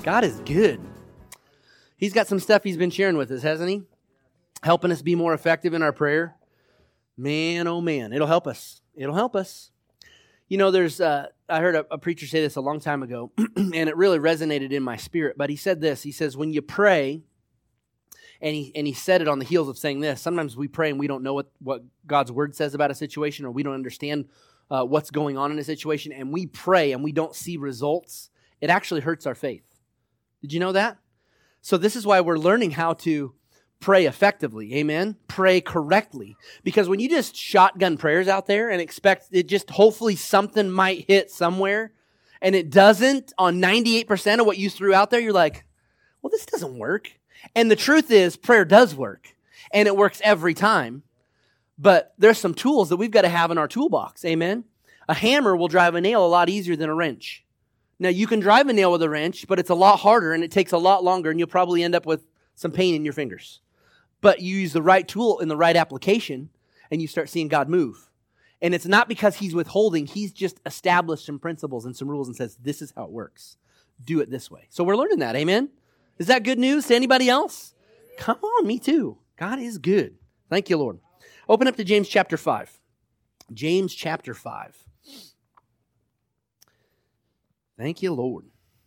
God is good. He's got some stuff he's been sharing with us, hasn't he? Helping us be more effective in our prayer. Man, oh man, it'll help us. It'll help us. You know, I heard a preacher say this a long time ago, and it really resonated in my spirit. But he said this. He says, when you pray, and he said it on the heels of saying this, sometimes we pray and we don't know what God's word says about a situation, or we don't understand what's going on in a situation, and we pray and we don't see results. It actually hurts our faith. Did you know that? So this is why we're learning how to pray effectively, amen? Pray correctly. Because when you just shotgun prayers out there and expect it just hopefully something might hit somewhere, and it doesn't on 98% of what you threw out there, you're like, well, this doesn't work. And the truth is, prayer does work, and it works every time. But there's some tools that we've got to have in our toolbox, amen? A hammer will drive a nail a lot easier than a wrench. Now, you can drive a nail with a wrench, but it's a lot harder and it takes a lot longer, and you'll probably end up with some pain in your fingers. But you use the right tool in the right application, and you start seeing God move. And it's not because he's withholding. He's just established some principles and some rules and says, this is how it works. Do it this way. So we're learning that, amen? Is that good news to anybody else? Come on, me too. God is good. Thank you, Lord. Open up to James chapter 5. James chapter 5. Thank you, Lord.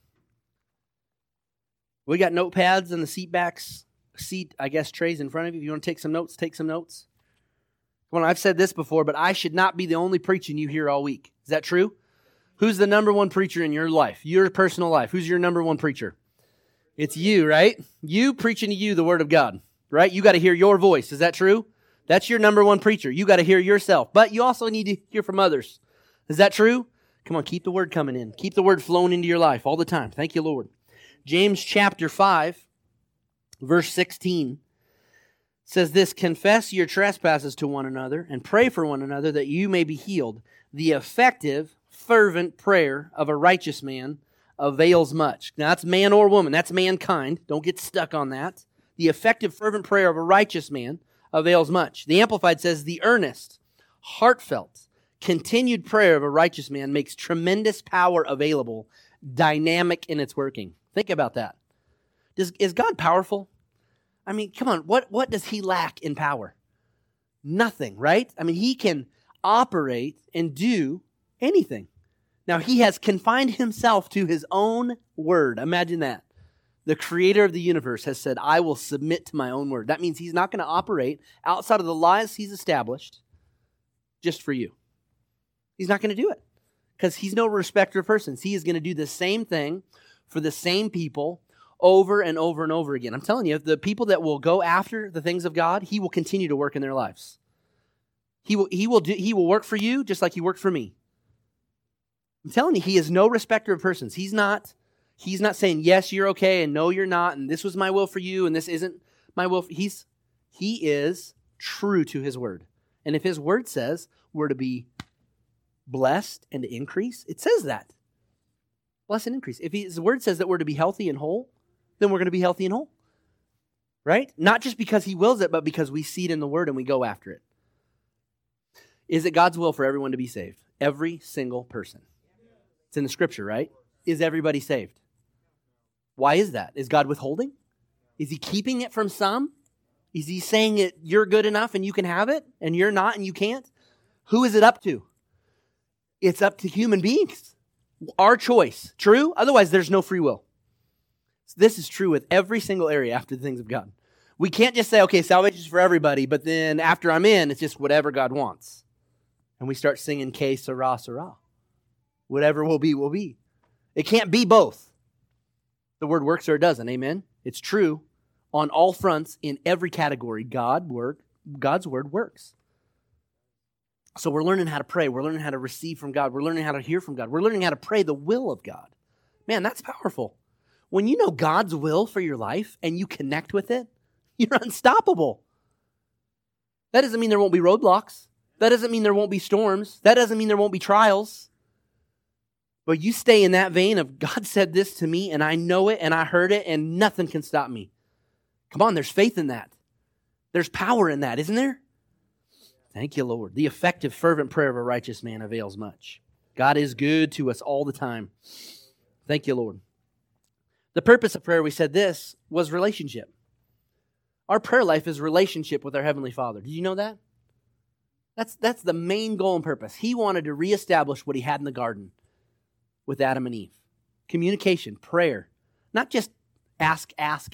We got notepads and the seat, trays in front of you. If you want to take some notes, take some notes. Come on, I've said this before, but I should not be the only preaching you hear all week. Is that true? Who's the number one preacher in your life, your personal life? Who's your number one preacher? It's you, right? You preaching to you the word of God, right? You got to hear your voice. Is that true? That's your number one preacher. You got to hear yourself, but you also need to hear from others. Is that true? Come on, keep the word coming in. Keep the word flowing into your life all the time. Thank you, Lord. James chapter 5, verse 16 says this, confess your trespasses to one another and pray for one another that you may be healed. The effective, fervent prayer of a righteous man avails much. Now, that's man or woman. That's mankind. Don't get stuck on that. The effective, fervent prayer of a righteous man avails much. The Amplified says, the earnest, heartfelt, continued prayer of a righteous man makes tremendous power available, dynamic in its working. Think about that. Is God powerful? I mean, come on, what does he lack in power? Nothing, right? I mean, he can operate and do anything. Now, he has confined himself to his own word. Imagine that. The creator of the universe has said, I will submit to my own word. That means he's not going to operate outside of the lies he's established just for you. He's not going to do it because he's no respecter of persons. He is going to do the same thing for the same people over and over and over again. I'm telling you, the people that will go after the things of God, he will continue to work in their lives. He will work for you just like he worked for me. I'm telling you, he is no respecter of persons. He's not saying, yes, you're okay, and no, you're not, and this was my will for you, and this isn't my will. He is true to his word. And if his word says we're to be blessed and to increase, it says that. Blessed and increase. If his word says that we're to be healthy and whole, then we're going to be healthy and whole. Right? Not just because he wills it, but because we see it in the word and we go after it. Is it God's will for everyone to be saved? Every single person. It's in the scripture, right? Is everybody saved? Why is that? Is God withholding? Is he keeping it from some? Is he saying that you're good enough and you can have it and you're not and you can't? Who is it up to? It's up to human beings. Our choice. True? Otherwise, there's no free will. This is true with every single area after the things of God. We can't just say, okay, salvation is for everybody, but then after I'm in, it's just whatever God wants. And we start singing Que Sera, Sera. Whatever will be, will be. It can't be both. The word works or it doesn't, amen? It's true on all fronts in every category. God's word works. So we're learning how to pray. We're learning how to receive from God. We're learning how to hear from God. We're learning how to pray the will of God. Man, that's powerful. When you know God's will for your life and you connect with it, you're unstoppable. That doesn't mean there won't be roadblocks. That doesn't mean there won't be storms. That doesn't mean there won't be trials. But you stay in that vein of God said this to me and I know it and I heard it and nothing can stop me. Come on, there's faith in that. There's power in that, isn't there? Thank you, Lord. The effective, fervent prayer of a righteous man avails much. God is good to us all the time. Thank you, Lord. The purpose of prayer, we said this, was relationship. Our prayer life is relationship with our Heavenly Father. Did you know that? That's the main goal and purpose. He wanted to reestablish what he had in the garden with Adam and Eve. Communication, prayer. Not just ask.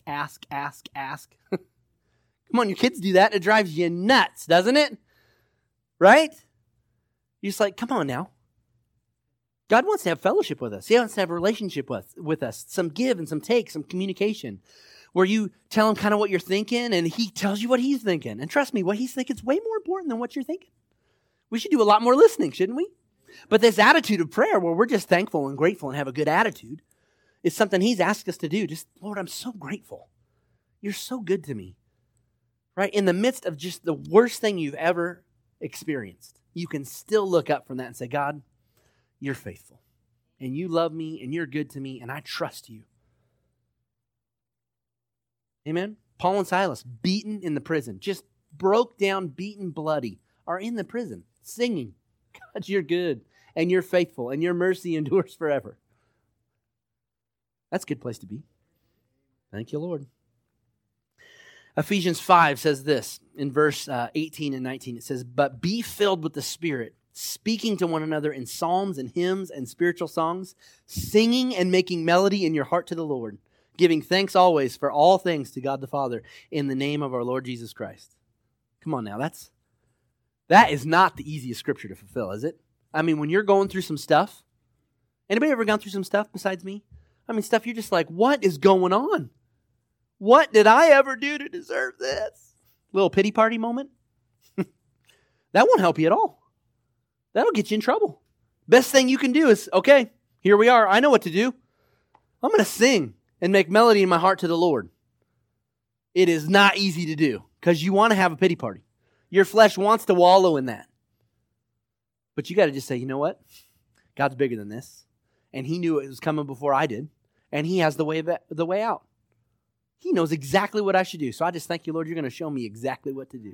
Come on, your kids do that. It drives you nuts, doesn't it? Right? You're just like, come on now. God wants to have fellowship with us. He wants to have a relationship with us. Some give and some take, some communication. Where you tell him kind of what you're thinking and he tells you what he's thinking. And trust me, what he's thinking is way more important than what you're thinking. We should do a lot more listening, shouldn't we? But this attitude of prayer where we're just thankful and grateful and have a good attitude is something he's asked us to do. Just, Lord, I'm so grateful. You're so good to me. Right? In the midst of just the worst thing you've ever experienced, you can still look up from that and say, God, you're faithful. And you love me and you're good to me and I trust you. Amen? Paul and Silas, beaten in the prison, just broke down, beaten, bloody, are in the prison singing, God, you're good and you're faithful and your mercy endures forever. That's a good place to be. Thank you, Lord. Ephesians 5 says this in verse 18 and 19. It says, but be filled with the Spirit, speaking to one another in psalms and hymns and spiritual songs, singing and making melody in your heart to the Lord, giving thanks always for all things to God the Father in the name of our Lord Jesus Christ. Come on now, that is not the easiest scripture to fulfill, is it? I mean, when you're going through some stuff, anybody ever gone through some stuff besides me? I mean, stuff you're just like, what is going on? What did I ever do to deserve this? Little pity party moment. That won't help you at all. That'll get you in trouble. Best thing you can do is, okay, here we are. I know what to do. I'm going to sing and make melody in my heart to the Lord. It is not easy to do because you want to have a pity party. Your flesh wants to wallow in that. But you got to just say, you know what? God's bigger than this. And he knew it was coming before I did. And he has the way out. He knows exactly what I should do. So I just thank you, Lord, you're going to show me exactly what to do.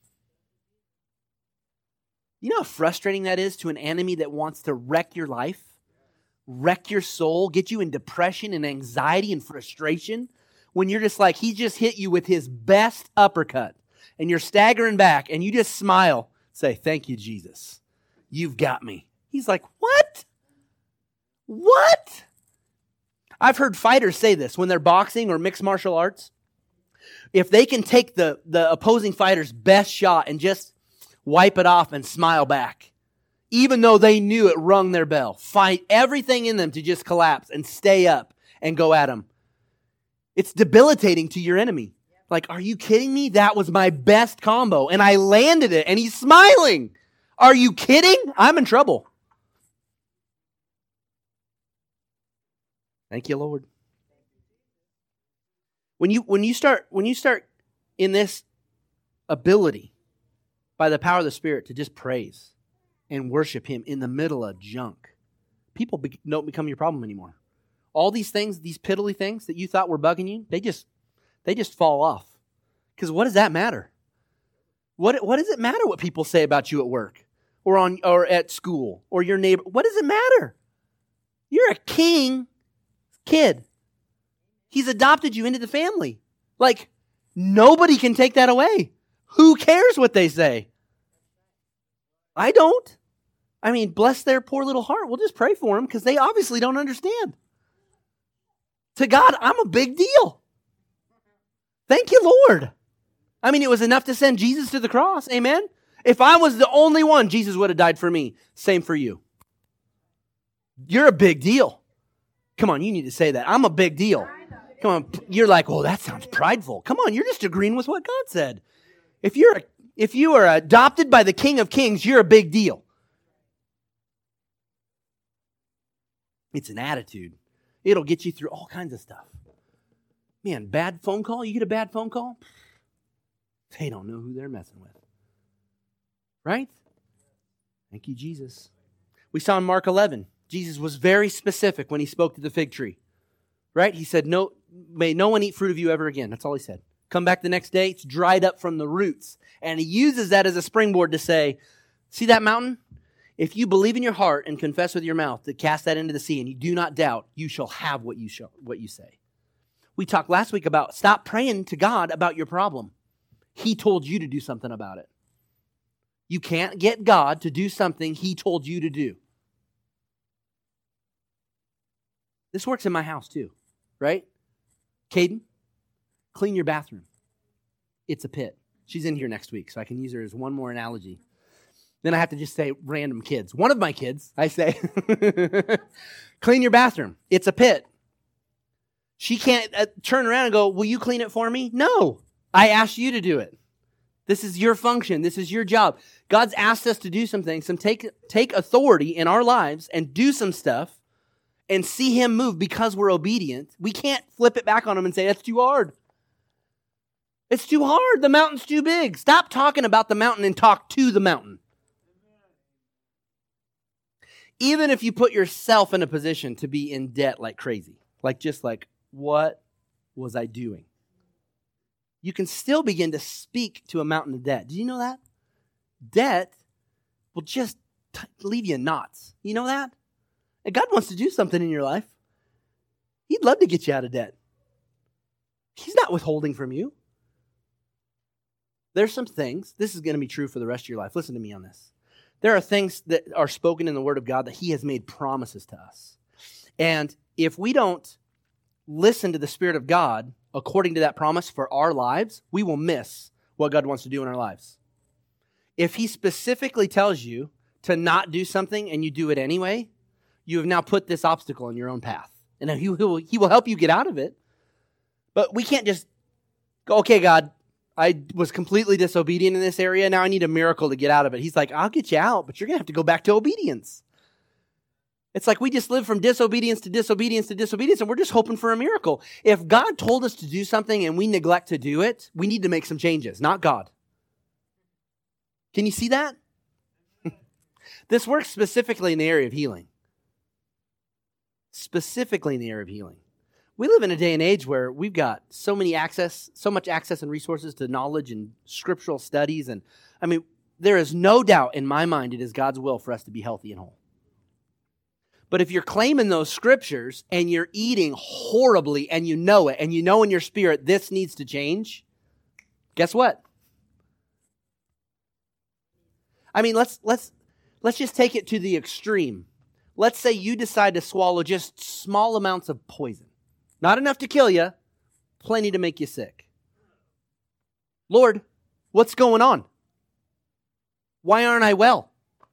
You know how frustrating that is to an enemy that wants to wreck your life, wreck your soul, get you in depression and anxiety and frustration? When you're just like, he just hit you with his best uppercut and you're staggering back and you just smile, say, thank you, Jesus. You've got me. He's like, what? What? I've heard fighters say this when they're boxing or mixed martial arts. If they can take the opposing fighter's best shot and just wipe it off and smile back, even though they knew it rung their bell, fight everything in them to just collapse and stay up and go at him. It's debilitating to your enemy. Like, are you kidding me? That was my best combo and I landed it and he's smiling. Are you kidding? I'm in trouble. Thank you, Lord. When you start in this ability by the power of the Spirit to just praise and worship him in the middle of junk, people don't become your problem anymore. All these things, these piddly things that you thought were bugging you, they just fall off. Because what does that matter? What does it matter what people say about you at work or at school or your neighbor? What does it matter? You're a king kid. He's adopted you into the family. Like, nobody can take that away. Who cares what they say? I don't. I mean, bless their poor little heart. We'll just pray for them because they obviously don't understand. To God, I'm a big deal. Thank you, Lord. I mean, it was enough to send Jesus to the cross. Amen? If I was the only one, Jesus would have died for me. Same for you. You're a big deal. Come on, you need to say that. I'm a big deal. Come on, you're like, oh, that sounds prideful. Come on, you're just agreeing with what God said. If you are adopted by the King of Kings, you're a big deal. It's an attitude. It'll get you through all kinds of stuff. Man, bad phone call? You get a bad phone call? They don't know who they're messing with. Right? Thank you, Jesus. We saw in Mark 11, Jesus was very specific when he spoke to the fig tree. Right? He said, "No, may no one eat fruit of you ever again." That's all he said. Come back the next day, it's dried up from the roots. And he uses that as a springboard to say, see that mountain? If you believe in your heart and confess with your mouth to cast that into the sea and you do not doubt, you shall have what you say. We talked last week about stop praying to God about your problem. He told you to do something about it. You can't get God to do something He told you to do. This works in my house too, right? Caden, clean your bathroom. It's a pit. She's in here next week, so I can use her as one more analogy. Then I have to just say random kids. One of my kids, I say, clean your bathroom. It's a pit. She can't turn around and go, will you clean it for me? No, I asked you to do it. This is your function. This is your job. God's asked us to do some things, take authority in our lives and do some stuff and see Him move because we're obedient. We can't flip it back on Him and say, that's too hard. It's too hard. The mountain's too big. Stop talking about the mountain and talk to the mountain. Even if you put yourself in a position to be in debt like crazy, what was I doing? You can still begin to speak to a mountain of debt. Did you know that? Debt will just leave you in knots. You know that? And God wants to do something in your life. He'd love to get you out of debt. He's not withholding from you. There's some things, this is going to be true for the rest of your life. Listen to me on this. There are things that are spoken in the Word of God that He has made promises to us. And if we don't listen to the Spirit of God according to that promise for our lives, we will miss what God wants to do in our lives. If He specifically tells you to not do something and you do it anyway, you have now put this obstacle in your own path. And He will help you get out of it. But we can't just go, okay, God, I was completely disobedient in this area. Now I need a miracle to get out of it. He's like, I'll get you out, but you're going to have to go back to obedience. It's like we just live from disobedience to disobedience to disobedience, and we're just hoping for a miracle. If God told us to do something and we neglect to do it, we need to make some changes, not God. Can you see that? This works specifically in the area of healing. Specifically in the area of healing. We live in a day and age where we've got so much access and resources to knowledge and scriptural studies. And there is no doubt in my mind it is God's will for us to be healthy and whole. But if you're claiming those scriptures and you're eating horribly and you know it, and you know in your spirit this needs to change, guess what? Let's just take it to the extreme. Let's say you decide to swallow just small amounts of poison. Not enough to kill you, plenty to make you sick. Lord, what's going on? Why aren't I well?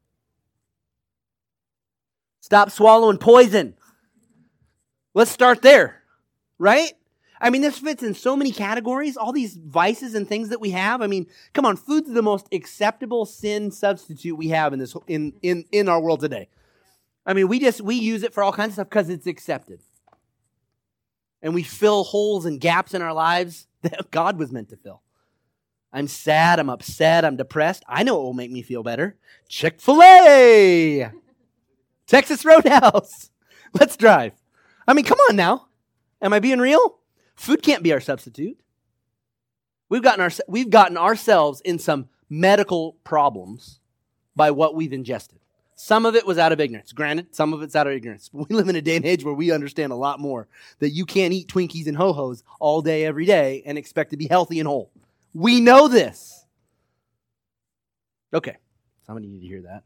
Stop swallowing poison. Let's start there, right? This fits in so many categories, all these vices and things that we have. Come on, food's the most acceptable sin substitute we have in our world today. We use it for all kinds of stuff because it's accepted. And we fill holes and gaps in our lives that God was meant to fill. I'm sad, I'm upset, I'm depressed. I know what will make me feel better. Chick-fil-A! Texas Roadhouse. Let's drive. Come on now. Am I being real? Food can't be our substitute. We've gotten ourselves in some medical problems by what we've ingested. Some of it was out of ignorance. Granted, some of it's out of ignorance. But we live in a day and age where we understand a lot more that you can't eat Twinkies and Ho-Hos all day, every day, and expect to be healthy and whole. We know this. Okay, somebody need to hear that.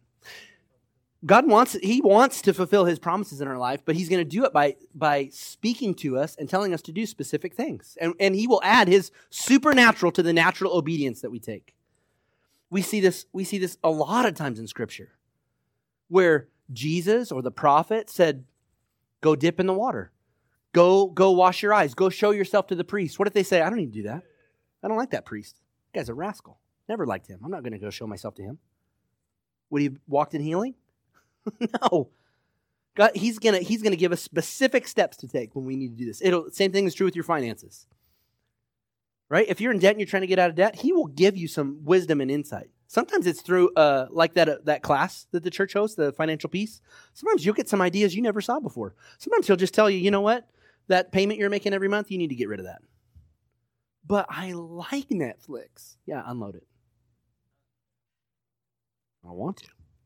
He wants to fulfill His promises in our life, but He's going to do it by speaking to us and telling us to do specific things. And He will add His supernatural to the natural obedience that we take. We see this a lot of times in Scripture, where Jesus or the prophet said, go dip in the water. Go wash your eyes. Go show yourself to the priest. What if they say, I don't need to do that. I don't like that priest. That guy's a rascal. Never liked him. I'm not going to go show myself to him. Would he have walked in healing? No. God, he's gonna give us specific steps to take when we need to do this. Same thing is true with your finances. Right? If you're in debt and you're trying to get out of debt, He will give you some wisdom and insight. Sometimes it's through like that class that the church hosts, the Financial Peace. Sometimes you'll get some ideas you never saw before. Sometimes He'll just tell you, you know what? That payment you're making every month, you need to get rid of that. But I like Netflix. Yeah, unload it. I want to.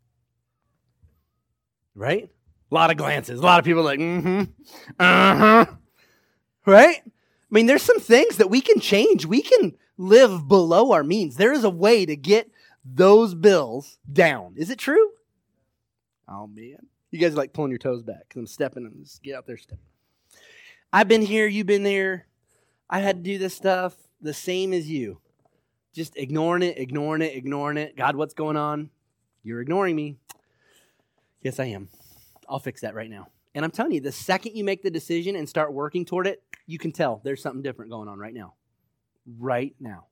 Right? A lot of glances. A lot of people are like, mm-hmm, uh-huh. Right? I mean, there's some things that we can change. We can live below our means. There is a way to get those bills down. Is it true? Oh, man. You guys are like pulling your toes back because I'm stepping and just get out there stepping. I've been here. You've been there. I had to do this stuff the same as you. Just ignoring it. God, what's going on? You're ignoring me. Yes, I am. I'll fix that right now. And I'm telling you, the second you make the decision and start working toward it, you can tell there's something different going on right now. Right now.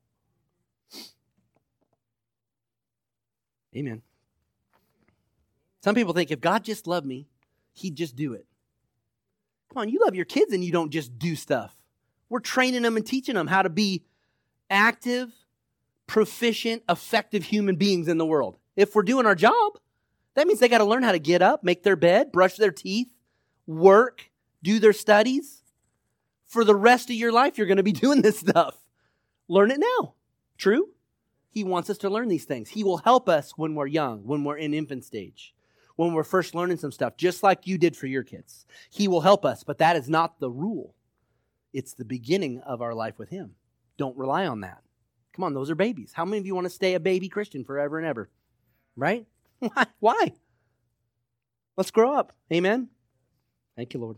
Amen. Some people think if God just loved me, he'd just do it. Come on, you love your kids and you don't just do stuff. We're training them and teaching them how to be active, proficient, effective human beings in the world. If we're doing our job, that means they got to learn how to get up, make their bed, brush their teeth, work, do their studies. For the rest of your life, you're going to be doing this stuff. Learn it now. True? He wants us to learn these things. He will help us when we're young, when we're in infant stage, when we're first learning some stuff, just like you did for your kids. He will help us, but that is not the rule. It's the beginning of our life with him. Don't rely on that. Come on, those are babies. How many of you want to stay a baby Christian forever and ever? Right? Why? Let's grow up. Amen? Thank you, Lord.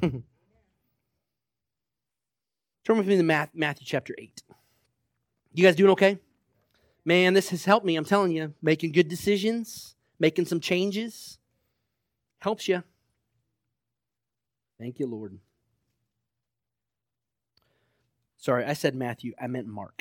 Turn with me to Matthew chapter 8. You guys doing okay? Man, this has helped me. I'm telling you, making good decisions, making some changes, helps you. Thank you, Lord. Sorry, I said Matthew. I meant Mark.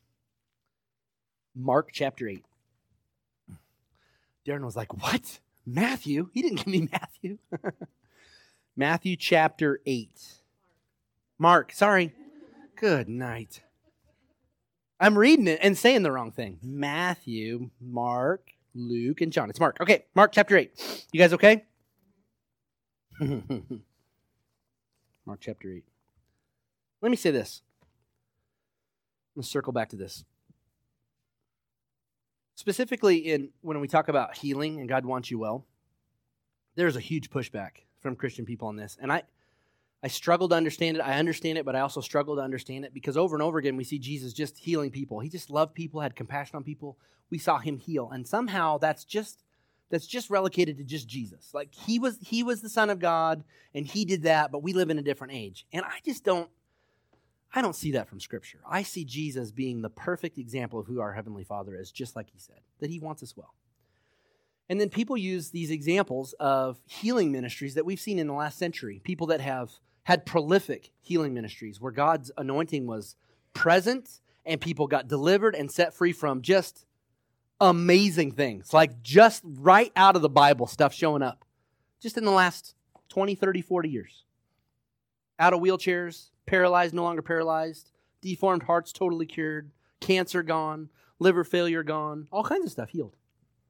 Mark chapter 8. Darren was like, what? Matthew? He didn't give me Matthew. Matthew chapter 8. Mark, sorry. Good night. I'm reading it and saying the wrong thing. Matthew, Mark, Luke, and John. It's Mark. Okay, Mark chapter 8. You guys okay? Mark chapter 8. Let me say this. Let's circle back to this. Specifically, when we talk about healing and God wants you well, there's a huge pushback from Christian people on this. And I struggle to understand it. I understand it, but I also struggle to understand it because over and over again, we see Jesus just healing people. He just loved people, had compassion on people. We saw him heal. And somehow that's just relegated to just Jesus. Like he was the Son of God and he did that, but we live in a different age. And I don't see that from Scripture. I see Jesus being the perfect example of who our Heavenly Father is, just like he said, that he wants us well. And then people use these examples of healing ministries that we've seen in the last century, people that have had prolific healing ministries where God's anointing was present and people got delivered and set free from just amazing things, like just right out of the Bible stuff showing up just in the last 20, 30, 40 years. Out of wheelchairs, paralyzed, no longer paralyzed, deformed hearts totally cured, cancer gone, liver failure gone, all kinds of stuff healed.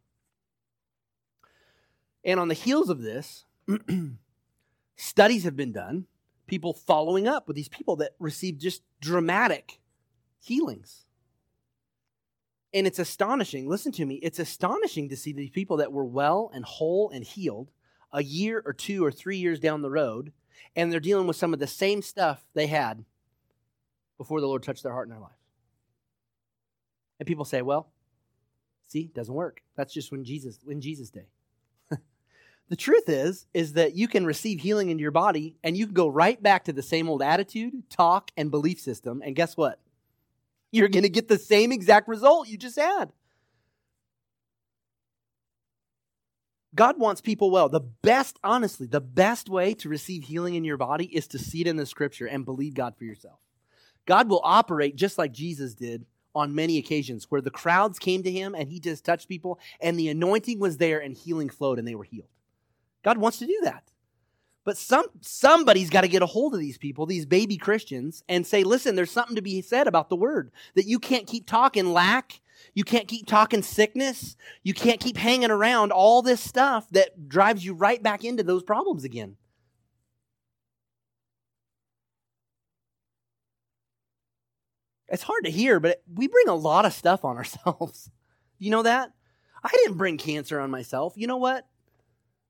And on the heels of this, studies have been done, people following up with these people that received just dramatic healings. And it's astonishing, listen to me, it's astonishing to see these people that were well and whole and healed a year or 2 or 3 years down the road, and they're dealing with some of the same stuff they had before the Lord touched their heart and their life. And people say, well, see, it doesn't work. That's just in Jesus' day. The truth is that you can receive healing into your body and you can go right back to the same old attitude, talk, and belief system. And guess what? You're going to get the same exact result you just had. God wants people well. Honestly, the best way to receive healing in your body is to see it in the Scripture and believe God for yourself. God will operate just like Jesus did on many occasions where the crowds came to him and he just touched people and the anointing was there and healing flowed and they were healed. God wants to do that. But somebody's got to get a hold of these people, these baby Christians, and say, listen, there's something to be said about the word, that you can't keep talking lack, you can't keep talking sickness, you can't keep hanging around all this stuff that drives you right back into those problems again. It's hard to hear, but we bring a lot of stuff on ourselves. You know that? I didn't bring cancer on myself. You know what?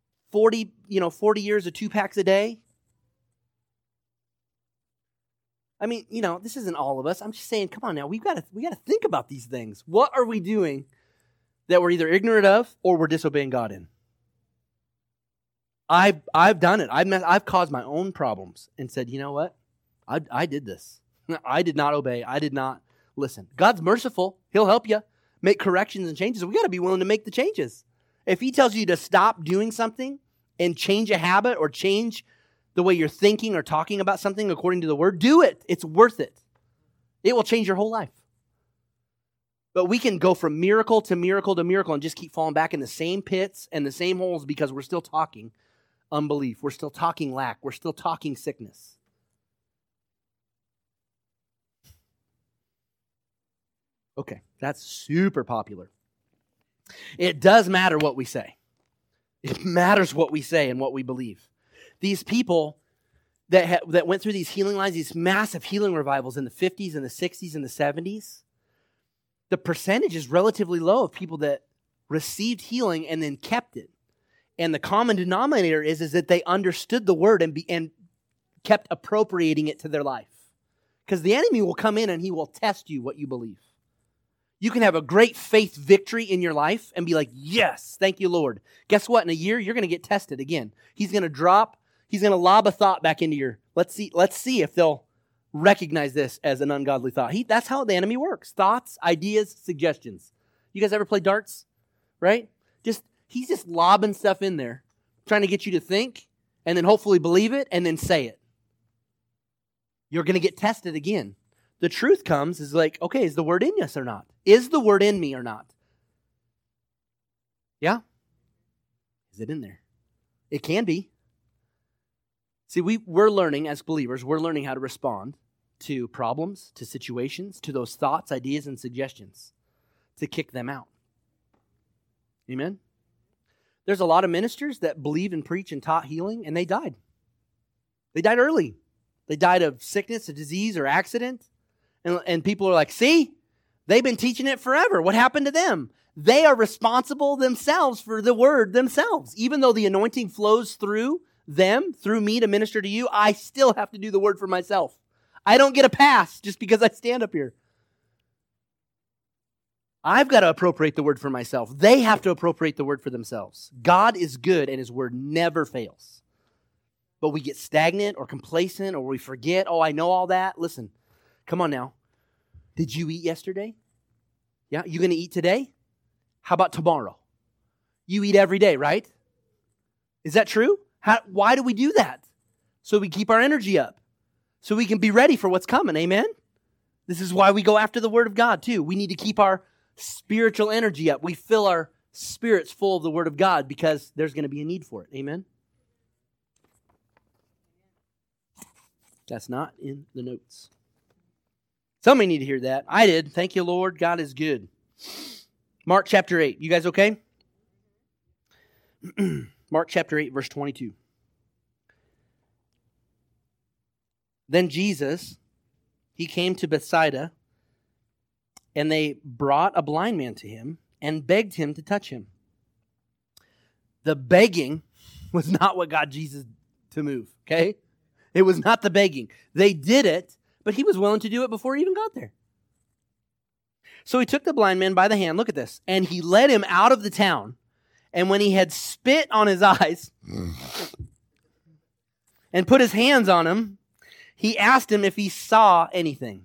40 years of 2 packs a day. I mean, this isn't all of us. I'm just saying, come on now, we got to think about these things. What are we doing that we're either ignorant of or we're disobeying God in? I've done it. I've caused my own problems and said, you know what? I did this. I did not obey. I did not listen. God's merciful. He'll help you make corrections and changes. We got to be willing to make the changes. If he tells you to stop doing something and change a habit or change the way you're thinking or talking about something according to the word, do it. It's worth it. It will change your whole life. But we can go from miracle to miracle to miracle and just keep falling back in the same pits and the same holes because we're still talking unbelief. We're still talking lack. We're still talking sickness. Okay, that's super popular. It does matter what we say. It matters what we say and what we believe. These people that went through these healing lines, these massive healing revivals in the 50s and the 60s and the 70s, the percentage is relatively low of people that received healing and then kept it. And the common denominator is that they understood the word and kept appropriating it to their life. Because the enemy will come in and he will test you what you believe. You can have a great faith victory in your life and be like, yes, thank you, Lord. Guess what? In a year, you're going to get tested again. He's going to lob a thought back into your, let's see if they'll recognize this as an ungodly thought. That's how the enemy works. Thoughts, ideas, suggestions. You guys ever play darts? Right? He's just lobbing stuff in there, trying to get you to think and then hopefully believe it and then say it. You're going to get tested again. The truth comes is like, okay, is the word in us or not? Is the word in me or not? Yeah? Is it in there? It can be. See, we're learning as believers, we're learning how to respond to problems, to situations, to those thoughts, ideas, and suggestions, to kick them out. Amen? There's a lot of ministers that believe and preach and taught healing, and they died. They died early. They died of sickness, a disease, or accident. And people are like, see, they've been teaching it forever. What happened to them? They are responsible themselves for the word themselves. Even though the anointing flows through them, through me to minister to you, I still have to do the word for myself. I don't get a pass just because I stand up here. I've got to appropriate the word for myself. They have to appropriate the word for themselves. God is good and his word never fails. But we get stagnant or complacent or we forget, oh, I know all that. Listen, come on now. Did you eat yesterday? Yeah, you going to eat today? How about tomorrow? You eat every day, right? Is that true? Why do we do that? So we keep our energy up. So we can be ready for what's coming, amen? This is why we go after the word of God too. We need to keep our spiritual energy up. We fill our spirits full of the word of God because there's going to be a need for it, amen? That's not in the notes. Somebody need to hear that. I did. Thank you, Lord. God is good. Mark chapter 8. You guys okay? Mark chapter 8, verse 22. Then Jesus, he came to Bethsaida, and they brought a blind man to him and begged him to touch him. The begging was not what got Jesus to move, okay? It was not the begging. They did it, but he was willing to do it before he even got there. So he took the blind man by the hand, look at this, and he led him out of the town. And when he had spit on his eyes and put his hands on him, he asked him if he saw anything.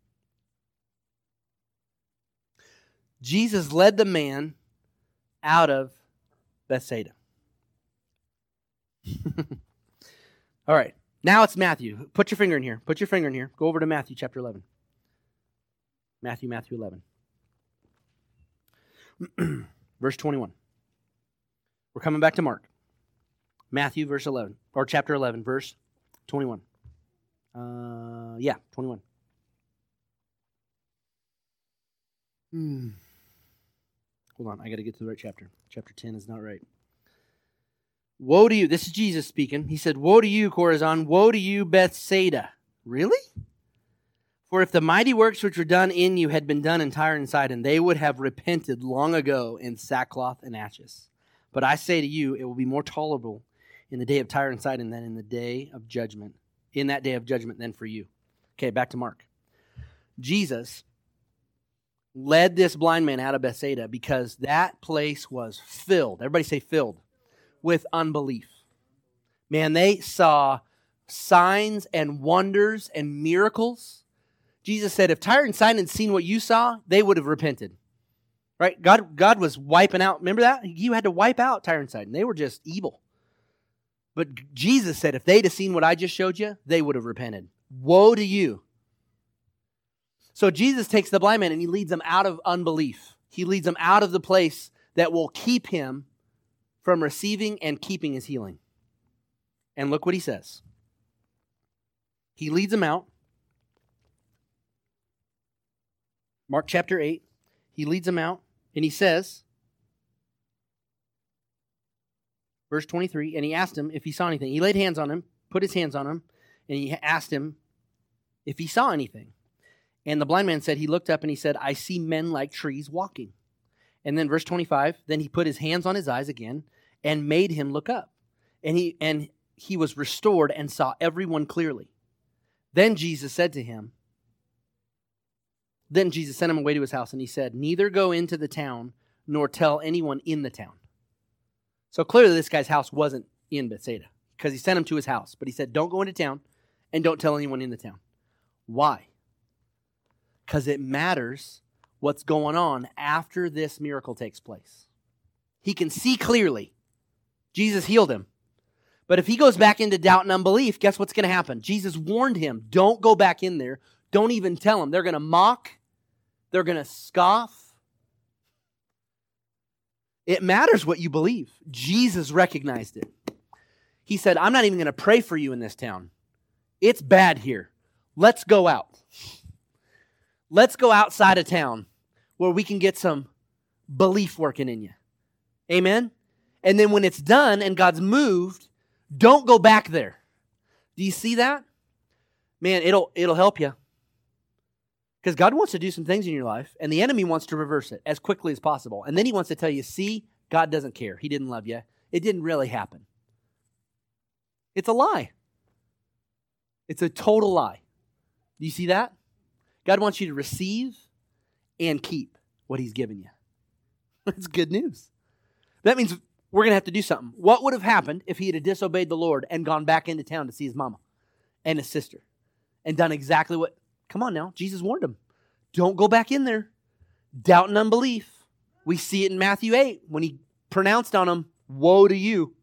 Jesus led the man out of Bethsaida. All right. Now it's Matthew. Put your finger in here. Put your finger in here. Go over to Matthew chapter 11. Matthew 11. Verse 21. We're coming back to Mark. Matthew verse 11, or chapter 11, verse 21. 21. Hold on, I got to get to the right chapter. Chapter 10 is not right. Woe to you. This is Jesus speaking. He said, woe to you, Chorazin. Woe to you, Bethsaida. Really? For if the mighty works which were done in you had been done in Tyre and Sidon, they would have repented long ago in sackcloth and ashes. But I say to you, it will be more tolerable in the day of Tyre and Sidon than in the day of judgment. In that day of judgment than for you. Okay, back to Mark. Jesus led this blind man out of Bethsaida because that place was filled. Everybody say filled with unbelief. Man, they saw signs and wonders and miracles. Jesus said, if Tyre and Sidon had seen what you saw, they would have repented. Right? God was wiping out. Remember that? You had to wipe out Tyre and Sidon. They were just evil. But Jesus said, if they'd have seen what I just showed you, they would have repented. Woe to you. So Jesus takes the blind man and he leads him out of unbelief. He leads him out of the place that will keep him from receiving and keeping his healing. And look what he says. He leads him out. Mark chapter 8. He leads him out and he says, verse 23, and he asked him if he saw anything. He laid hands on him, put his hands on him, and he asked him if he saw anything. And the blind man said, he looked up and he said, I see men like trees walking. And then verse 25, then he put his hands on his eyes again and made him look up. And he was restored and saw everyone clearly. Then Jesus sent him away to his house, and he said, neither go into the town nor tell anyone in the town. So clearly this guy's house wasn't in Bethsaida because he sent him to his house. But he said, don't go into town and don't tell anyone in the town. Why? Because it matters what's going on after this miracle takes place. He can see clearly. Jesus healed him. But if he goes back into doubt and unbelief, guess what's going to happen? Jesus warned him, don't go back in there. Don't even tell them. They're going to mock. They're going to scoff. It matters what you believe. Jesus recognized it. He said, I'm not even going to pray for you in this town. It's bad here. Let's go out. Let's go outside of town where we can get some belief working in you. Amen? And then when it's done and God's moved, don't go back there. Do you see that? Man, it'll help you. Because God wants to do some things in your life, and the enemy wants to reverse it as quickly as possible. And then he wants to tell you, see, God doesn't care. He didn't love you. It didn't really happen. It's a lie. It's a total lie. Do you see that? God wants you to receive and keep what he's given you. That's good news. That means we're going to have to do something. What would have happened if he had disobeyed the Lord and gone back into town to see his mama and his sister and done exactly what? Come on now. Jesus warned him. Don't go back in there. Doubt and unbelief. We see it in Matthew 8 when he pronounced on him, woe to you.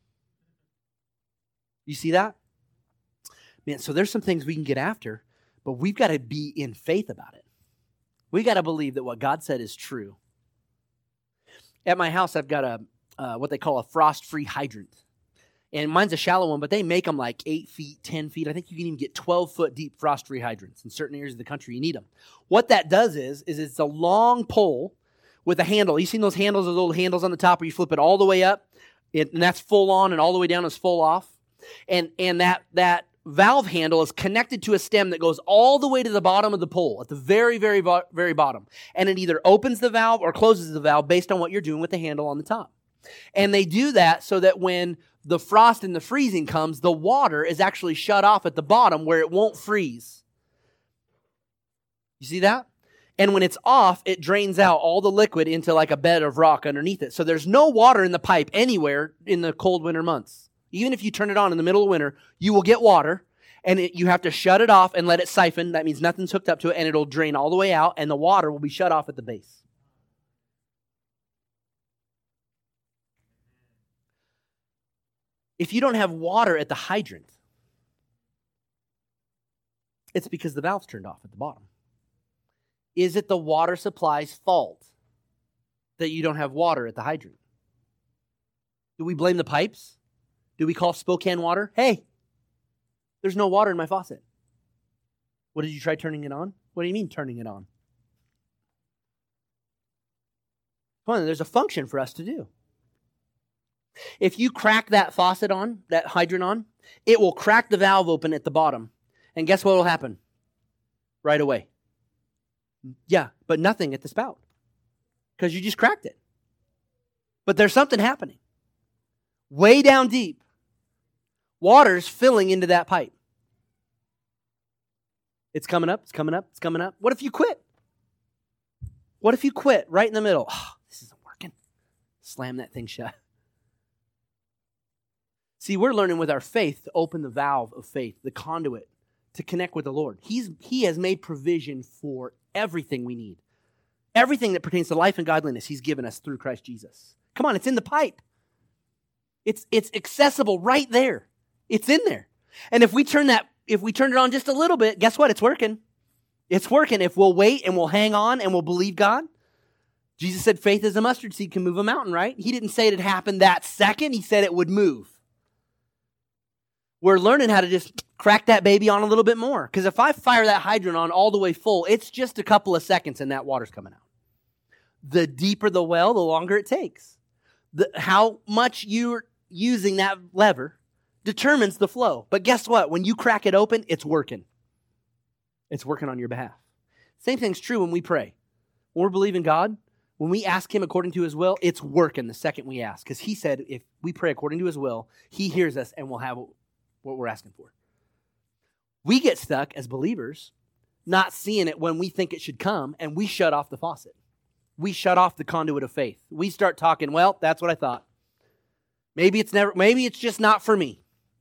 You see that? Man, so there's some things we can get after, but we've got to be in faith about it. We got to believe that what God said is true. At my house, I've got what they call a frost-free hydrant. And mine's a shallow one, but they make them like 8 feet, 10 feet. I think you can even get 12-foot deep frost-free hydrants. In certain areas of the country, you need them. What that does is it's a long pole with a handle. You've seen those handles, those little handles on the top where you flip it all the way up, and that's full on, and all the way down is full off. And that valve handle is connected to a stem that goes all the way to the bottom of the pole, at the very, very, very bottom. And it either opens the valve or closes the valve based on what you're doing with the handle on the top. And they do that so that when the frost and the freezing comes, the water is actually shut off at the bottom where it won't freeze. You see that? And when it's off, it drains out all the liquid into like a bed of rock underneath it. So there's no water in the pipe anywhere in the cold winter months. Even if you turn it on in the middle of winter, you will get water, and you have to shut it off and let it siphon. That means nothing's hooked up to it, and it'll drain all the way out, and the water will be shut off at the base. If you don't have water at the hydrant, it's because the valve's turned off at the bottom. Is it the water supply's fault that you don't have water at the hydrant? Do we blame the pipes? Do we call Spokane Water? Hey, there's no water in my faucet. What, did you try turning it on? What do you mean turning it on? Come on, there's a function for us to do. If you crack that faucet on, that hydrant on, it will crack the valve open at the bottom. And guess what will happen? Right away. Yeah, but nothing at the spout. Because you just cracked it. But there's something happening. Way down deep. Water's filling into that pipe. It's coming up, it's coming up, it's coming up. What if you quit? What if you quit right in the middle? Oh, this isn't working. Slam that thing shut. See, we're learning with our faith to open the valve of faith, the conduit, to connect with the Lord. He has made provision for everything we need. Everything that pertains to life and godliness, He's given us through Christ Jesus. Come on, it's in the pipe. It's accessible right there. It's in there. And if we turn it on just a little bit, guess what? It's working. It's working. If we'll wait and we'll hang on and we'll believe God. Jesus said faith as a mustard seed can move a mountain, right? He didn't say it'd happen that second. He said it would move. We're learning how to just crack that baby on a little bit more. Because if I fire that hydrant on all the way full, it's just a couple of seconds and that water's coming out. The deeper the well, the longer it takes. How much you're using that lever determines the flow. But guess what? When you crack it open, it's working. It's working on your behalf. Same thing's true when we pray. When we're believing God, when we ask Him according to His will, it's working the second we ask. Because He said if we pray according to His will, He hears us and we'll have what we're asking for. We get stuck as believers not seeing it when we think it should come, and we shut off the faucet. We shut off the conduit of faith. We start talking, well, that's what I thought. Maybe it's just not for me.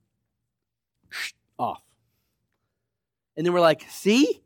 Off. And then we're like, see?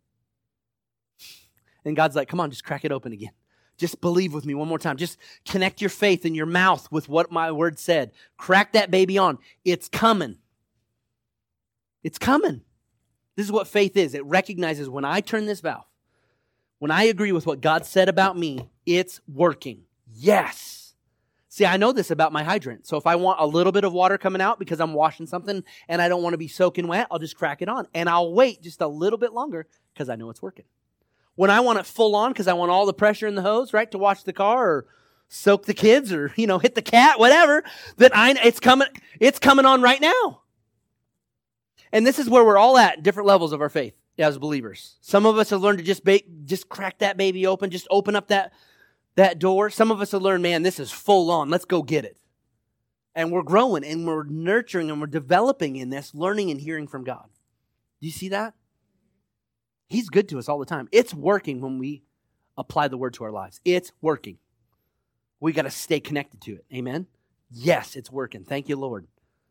And God's like, come on, just crack it open again. Just believe with me one more time. Just connect your faith in your mouth with what my word said. Crack that baby on. It's coming. It's coming. This is what faith is. It recognizes when I turn this valve, when I agree with what God said about me, it's working. Yes. See, I know this about my hydrant. So if I want a little bit of water coming out because I'm washing something and I don't want to be soaking wet, I'll just crack it on. And I'll wait just a little bit longer because I know it's working. When I want it full on because I want all the pressure in the hose, right, to wash the car or soak the kids or, hit the cat, whatever, it's coming on right now. And this is where we're all at different levels of our faith as believers. Some of us have learned to just crack that baby open, just open up that door. Some of us have learned, man, this is full on. Let's go get it. And we're growing and we're nurturing and we're developing in this, learning and hearing from God. Do you see that? He's good to us all the time. It's working when we apply the word to our lives. It's working. We got to stay connected to it. Amen? Yes, it's working. Thank you, Lord.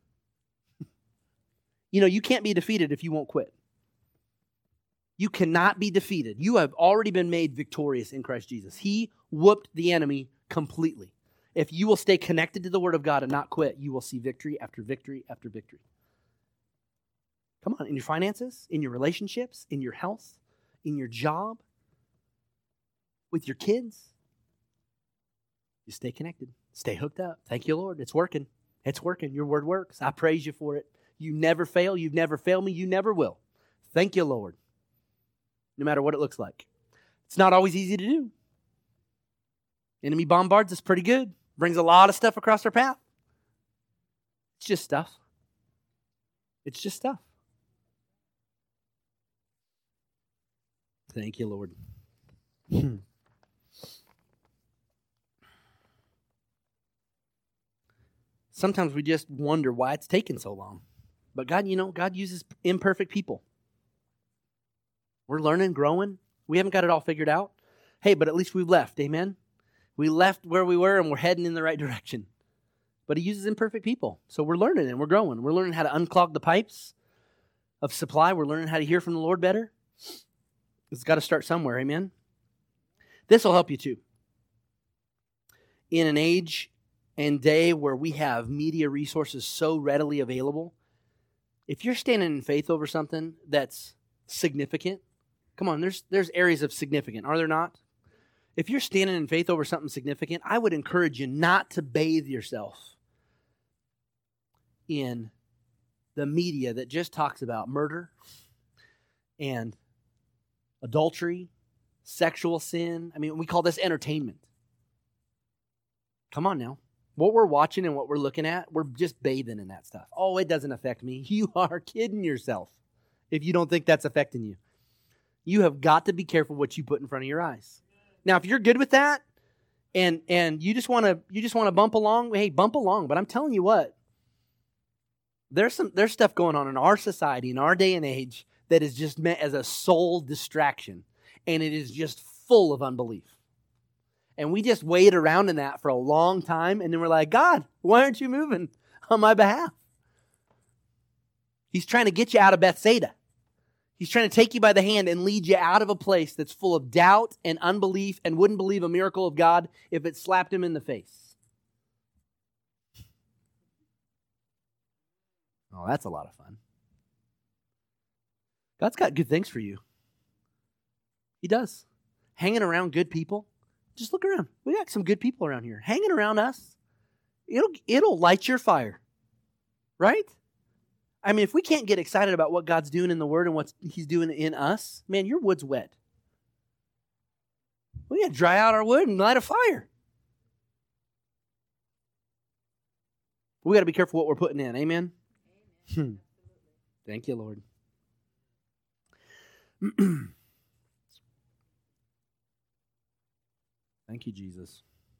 You can't be defeated if you won't quit. You cannot be defeated. You have already been made victorious in Christ Jesus. He whooped the enemy completely. If you will stay connected to the Word of God and not quit, you will see victory after victory after victory. Come on, in your finances, in your relationships, in your health, in your job, with your kids. You stay connected. Stay hooked up. Thank you, Lord. It's working. It's working. Your word works. I praise you for it. You never fail. You've never failed me. You never will. Thank you, Lord. No matter what it looks like. It's not always easy to do. Enemy bombards us pretty good. Brings a lot of stuff across our path. It's just stuff. It's just stuff. Thank you, Lord. Sometimes we just wonder why it's taken so long. But God, God uses imperfect people. We're learning, growing. We haven't got it all figured out. Hey, but at least we've left, amen? We left where we were and we're heading in the right direction. But He uses imperfect people. So we're learning and we're growing. We're learning how to unclog the pipes of supply. We're learning how to hear from the Lord better. It's got to start somewhere, amen? This will help you too. In an age and day where we have media resources so readily available, if you're standing in faith over something that's significant, come on, there's areas of significant, are there not? If you're standing in faith over something significant, I would encourage you not to bathe yourself in the media that just talks about murder and adultery, sexual sin. I mean, we call this entertainment. Come on now. What we're watching and what we're looking at, we're just bathing in that stuff. Oh, it doesn't affect me. You are kidding yourself if you don't think that's affecting you. You have got to be careful what you put in front of your eyes. Now, if you're good with that and you just want to bump along, hey, bump along. But I'm telling you what, there's stuff going on in our society, in our day and age, that is just meant as a sole distraction, and it is just full of unbelief. And we just wait around in that for a long time, and then we're like, God, why aren't you moving on my behalf? He's trying to get you out of Bethsaida. He's trying to take you by the hand and lead you out of a place that's full of doubt and unbelief and wouldn't believe a miracle of God if it slapped him in the face. Oh, that's a lot of fun. God's got good things for you. He does. Hanging around good people. Just look around. We got some good people around here. Hanging around us. It'll light your fire. Right? I mean, if we can't get excited about what God's doing in the Word and what He's doing in us, man, your wood's wet. We got to dry out our wood and light a fire. We got to be careful what we're putting in. Amen? Thank you, Lord. Thank you, Jesus.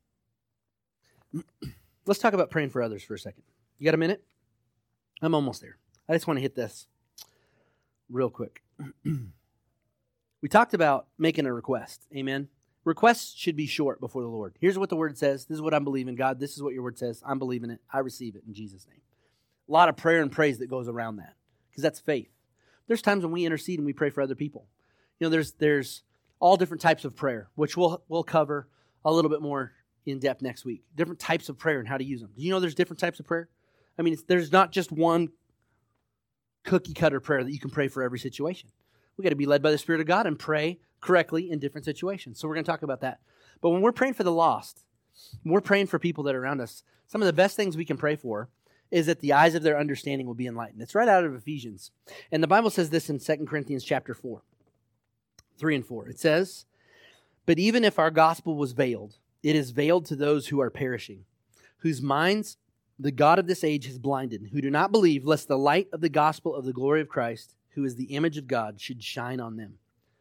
Let's talk about praying for others for a second. You got a minute? I'm almost there. I just want to hit this real quick. We talked about making a request. Amen? Requests should be short before the Lord. Here's what the Word says. This is what I'm believing. God, this is what your Word says. I'm believing it. I receive it in Jesus' name. A lot of prayer and praise that goes around that because that's faith. There's times when we intercede and we pray for other people. You know, there's all different types of prayer, which we'll cover a little bit more in depth next week. Different types of prayer and how to use them. Do you know there's different types of prayer? I mean, there's not just one cookie cutter prayer that you can pray for every situation. We got to be led by the Spirit of God and pray correctly in different situations. So we're going to talk about that. But when we're praying for the lost, when we're praying for people that are around us, some of the best things we can pray for is that the eyes of their understanding will be enlightened. It's right out of Ephesians. And the Bible says this in 2 Corinthians chapter 4, 3 and 4. It says, "But even if our gospel was veiled, it is veiled to those who are perishing, whose minds the God of this age has blinded, who do not believe, lest the light of the gospel of the glory of Christ, who is the image of God, should shine on them."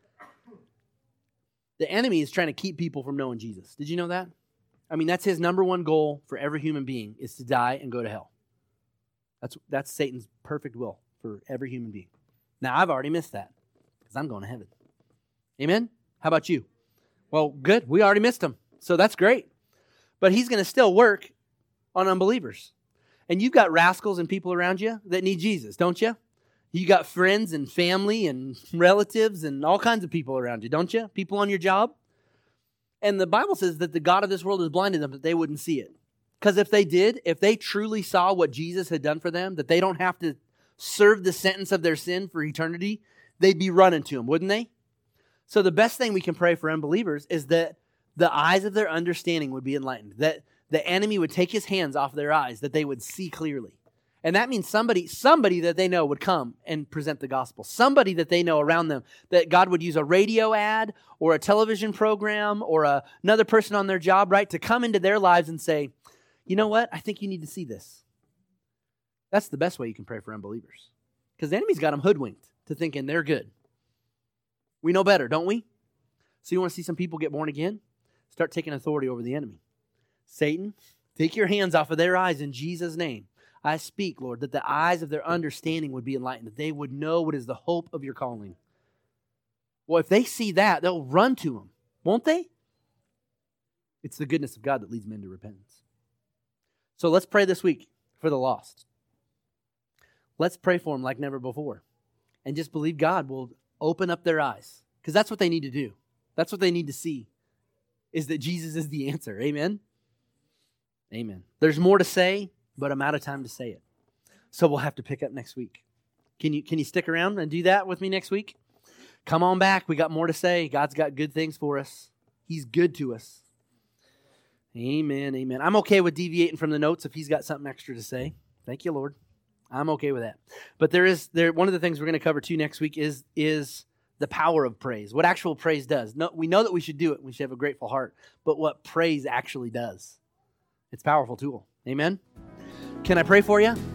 The enemy is trying to keep people from knowing Jesus. Did you know that? I mean, that's his number one goal for every human being, is to die and go to hell. That's Satan's perfect will for every human being. Now, I've already missed that because I'm going to heaven. Amen? How about you? Well, good. We already missed him, so that's great. But he's going to still work on unbelievers. And you've got rascals and people around you that need Jesus, don't you? You got friends and family and relatives and all kinds of people around you, don't you? People on your job. And the Bible says that the God of this world has blinded them, that they wouldn't see it. Because if they did, if they truly saw what Jesus had done for them, that they don't have to serve the sentence of their sin for eternity, they'd be running to him, wouldn't they? So the best thing we can pray for unbelievers is that the eyes of their understanding would be enlightened, that the enemy would take his hands off their eyes, that they would see clearly. And that means somebody that they know would come and present the gospel. Somebody that they know around them, that God would use a radio ad or a television program or another person on their job, right, to come into their lives and say, you know what, I think you need to see this. That's the best way you can pray for unbelievers. Because the enemy's got them hoodwinked to thinking they're good. We know better, don't we? So you want to see some people get born again? Start taking authority over the enemy. Satan, take your hands off of their eyes in Jesus' name. I speak, Lord, that the eyes of their understanding would be enlightened, that they would know what is the hope of your calling. Well, if they see that, they'll run to him, won't they? It's the goodness of God that leads men to repentance. So let's pray this week for the lost. Let's pray for them like never before. And just believe God will open up their eyes. Because that's what they need to do. That's what they need to see, is that Jesus is the answer. Amen? Amen. There's more to say, but I'm out of time to say it. So we'll have to pick up next week. Can you stick around and do that with me next week? Come on back. We got more to say. God's got good things for us. He's good to us. Amen, amen. I'm okay with deviating from the notes if he's got something extra to say. Thank you, Lord. I'm okay with that. But one of the things we're going to cover too next week is the power of praise, what actual praise does. No, we know that we should do it. We should have a grateful heart. But what praise actually does. It's a powerful tool. Amen? Can I pray for you?